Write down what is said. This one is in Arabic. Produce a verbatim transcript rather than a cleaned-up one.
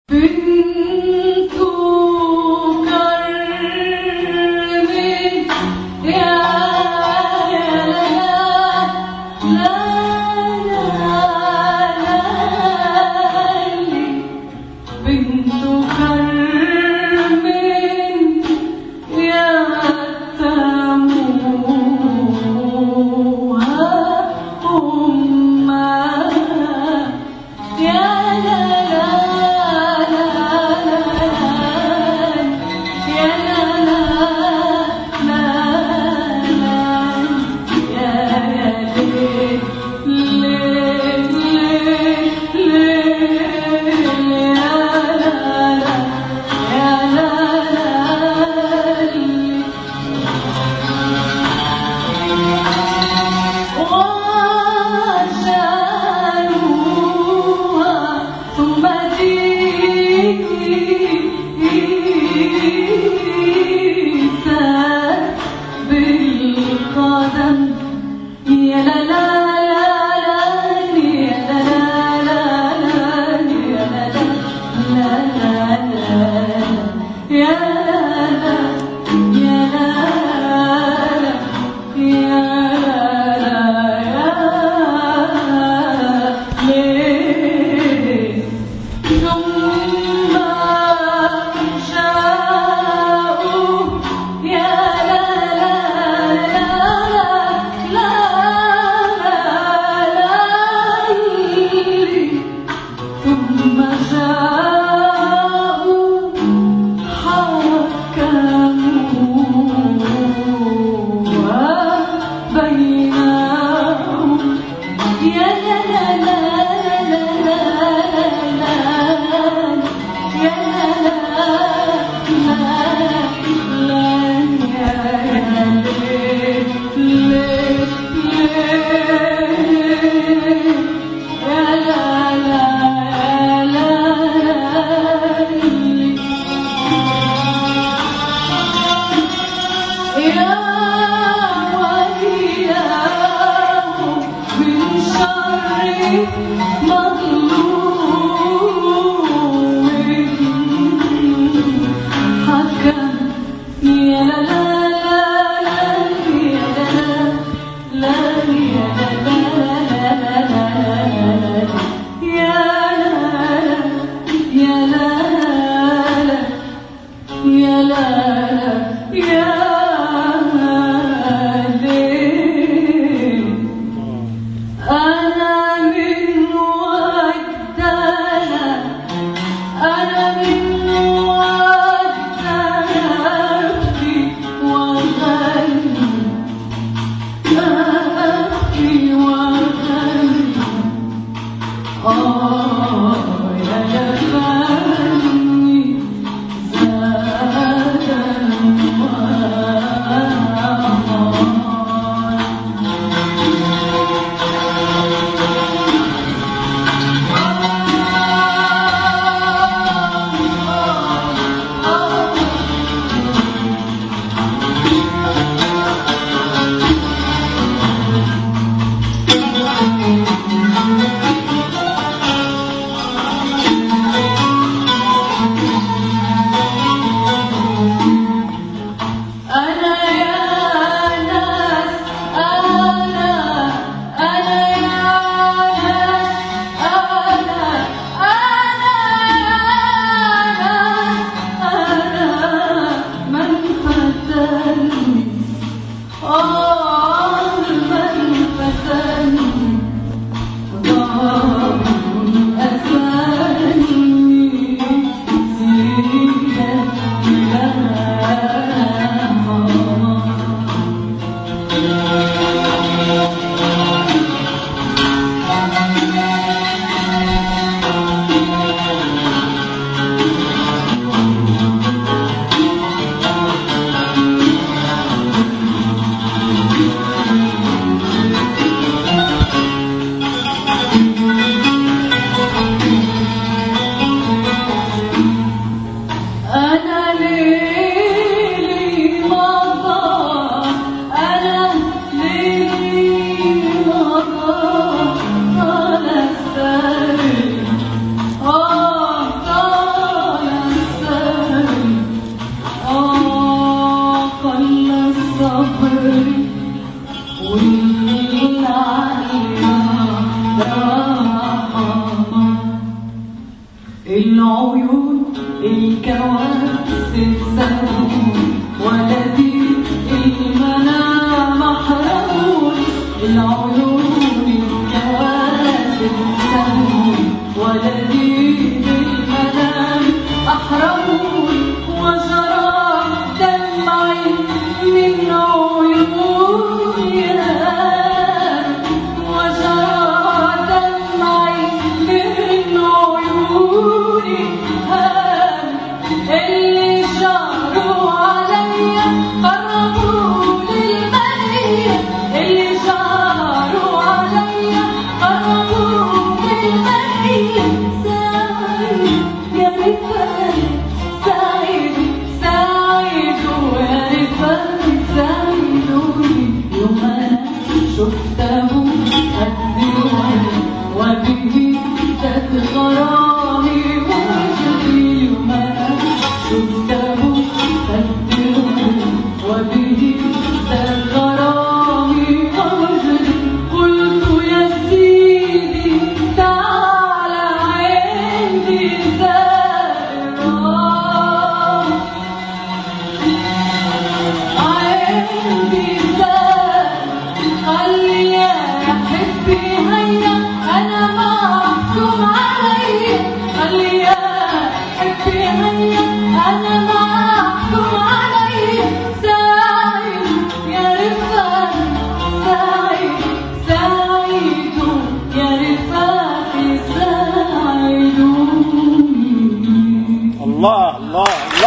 Oh العيون الكواكب السهول ولدي المنام محرمون. العيون الكواكب السهول ولدي المنام أحرمون. وجرى دمعي من عيوني اللي جاروا عليا قربوا للمنية. اللي جاروا عليا قربوا للمنية. سعيد يا رفاق سعيد سعيد يا رفاق سعيدوني يوم أنا شفته قدي وبه زاد غرامي وجدي. يوم أنا شفته قدي وبه زاد غرامي وجدي. قلت يا سيدي تعالى عندي زائرا عندي زائر. قال لي يا حبي هيا أنا محكوم عليا. قال لي يا حبي هيا أنا محكوم عليا. سعيد يا رفاق سعيد سعيد يا رفاق سعيدوني. الله الله الله.